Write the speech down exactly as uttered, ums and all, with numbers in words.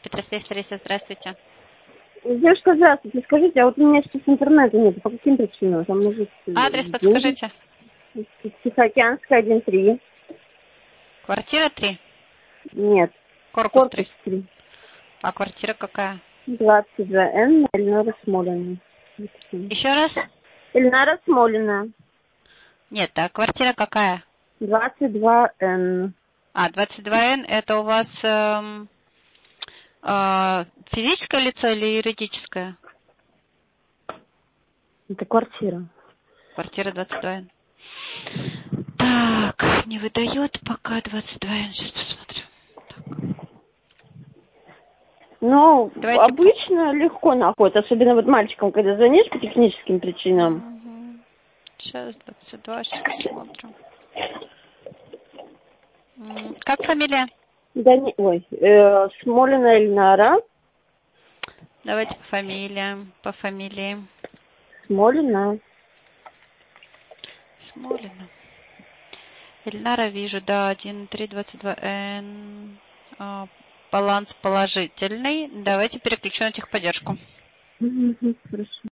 Петросвязь, Лариса, здравствуйте. Девушка, здравствуйте. Скажите, а вот у меня сейчас интернета нет. По каким причинам? Там, может, Адрес деньги? подскажите. Тихоокеанская, один три. Квартира три? Нет. Корпус Корпус три. три. А квартира какая? двадцать два Н. Эльнара Смолина. Еще раз? Эльнара Смолина. Нет, а квартира какая? двадцать два Н. А, двадцать два Н это у вас эм, э, физическое лицо или юридическое? Это квартира. Квартира двадцать два Н. Так, не выдает пока двадцать два Н. Сейчас посмотрим. Так. Ну, Давайте обычно по... легко находит. Особенно вот мальчикам, когда звонишь по техническим причинам. Угу. Сейчас двадцать два, сейчас посмотрим. Как фамилия? Да не, ой, э, Смолина Эльнара. Давайте по фамилиям, по фамилии. Смолина. Смолина. Эльнара вижу, да, один три двадцать два Н. А, баланс положительный. Давайте переключу на техподдержку. Угу, хорошо.